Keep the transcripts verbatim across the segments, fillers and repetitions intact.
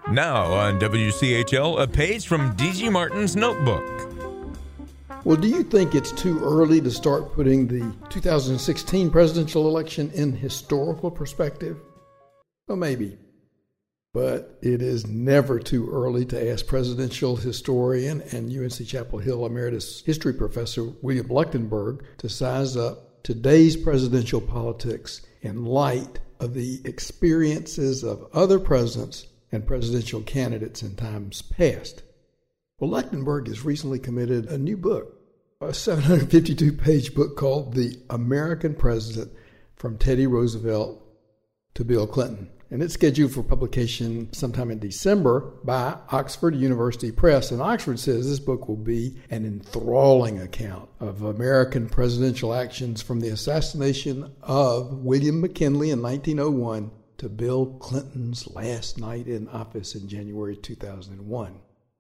Now on W C H L, a page from D G Martin's notebook. Well, do you think it's too early to start putting the two thousand sixteen presidential election in historical perspective? Well, maybe. But it is never too early to ask presidential historian and U N C Chapel Hill Emeritus History Professor William Leuchtenberg to size up today's presidential politics in light of the experiences of other presidents and presidential candidates in times past. Well, Leuchtenberg has recently committed a new book, a seven hundred fifty-two page book called The American President from Teddy Roosevelt to Bill Clinton. And it's scheduled for publication sometime in December by Oxford University Press. And Oxford says this book will be an enthralling account of American presidential actions from the assassination of William McKinley in nineteen oh one to Bill Clinton's last night in office in January two thousand one.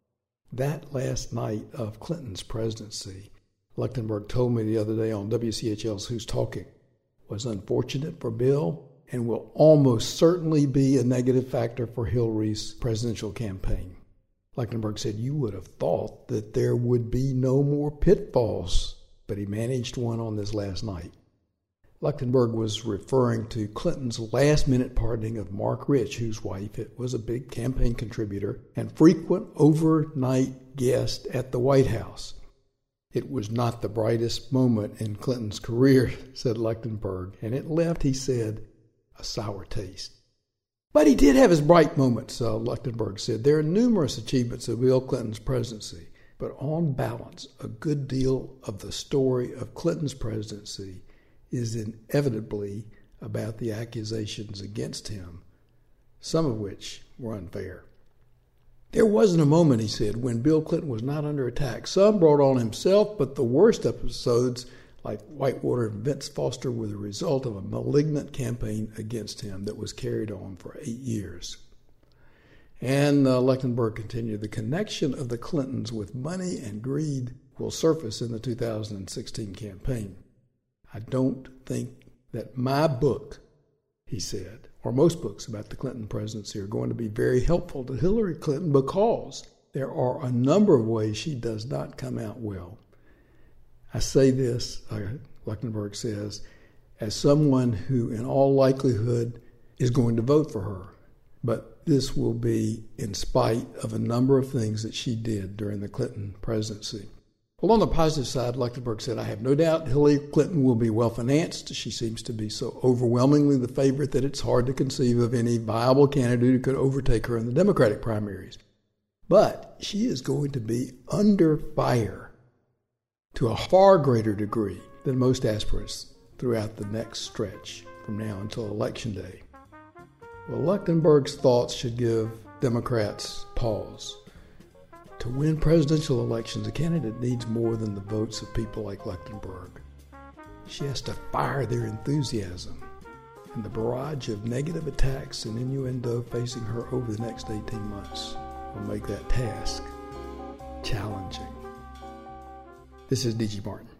That last night of Clinton's presidency, Leuchtenberg told me the other day on W C H L's Who's Talking, was unfortunate for Bill and will almost certainly be a negative factor for Hillary's presidential campaign. Leuchtenberg said, you would have thought that there would be no more pitfalls, but he managed one on this last night. Leuchtenberg was referring to Clinton's last-minute pardoning of Mark Rich, whose wife was a big campaign contributor and frequent overnight guest at the White House. It was not the brightest moment in Clinton's career, said Leuchtenberg, and it left, he said, a sour taste. But he did have his bright moments, uh, Leuchtenberg said. There are numerous achievements of Bill Clinton's presidency, but on balance, a good deal of the story of Clinton's presidency is inevitably about the accusations against him, some of which were unfair. There wasn't a moment, he said, when Bill Clinton was not under attack. Some brought on himself, but the worst episodes, like Whitewater and Vince Foster, were the result of a malignant campaign against him that was carried on for eight years. And uh, Leuchtenberg continued, the connection of the Clintons with money and greed will surface in the two thousand sixteen campaign. I don't think that my book, he said, or most books about the Clinton presidency are going to be very helpful to Hillary Clinton because there are a number of ways she does not come out well. I say this, uh, Leuchtenberg says, as someone who in all likelihood is going to vote for her. But this will be in spite of a number of things that she did during the Clinton presidency. Well, on the positive side, Leuchtenberg said, I have no doubt Hillary Clinton will be well-financed. She seems to be so overwhelmingly the favorite that it's hard to conceive of any viable candidate who could overtake her in the Democratic primaries. But she is going to be under fire to a far greater degree than most aspirants throughout the next stretch from now until Election Day. Well, Leuchtenberg's thoughts should give Democrats pause. To win presidential elections, a candidate needs more than the votes of people like Leuchtenberg. She has to fire their enthusiasm, and the barrage of negative attacks and innuendo facing her over the next eighteen months will make that task challenging. This is D G Martin.